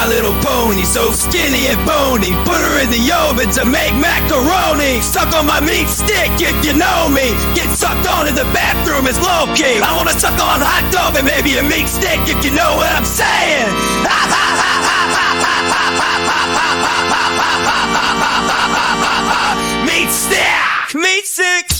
Little Pony, so skinny and bony. Put her in the oven to make macaroni. Suck on my meat stick if you know me. Get sucked on in the bathroom is low-key. I wanna suck on hot dog and maybe a meat stick if you know what I'm saying. Meat stick! Meat stick!